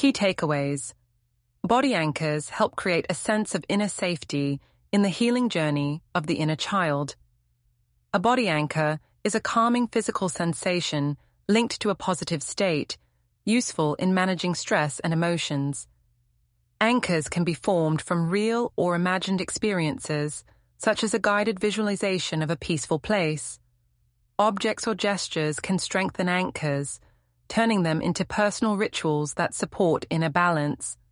Key takeaways. Body anchors help create a sense of inner safety in the healing journey of the inner child. A body anchor is a calming physical sensation linked to a positive state, useful in managing stress and emotions. Anchors can be formed from real or imagined experiences, such as a guided visualization of a peaceful place. Objects or gestures can strengthen anchors, turning them into personal rituals that support inner balance.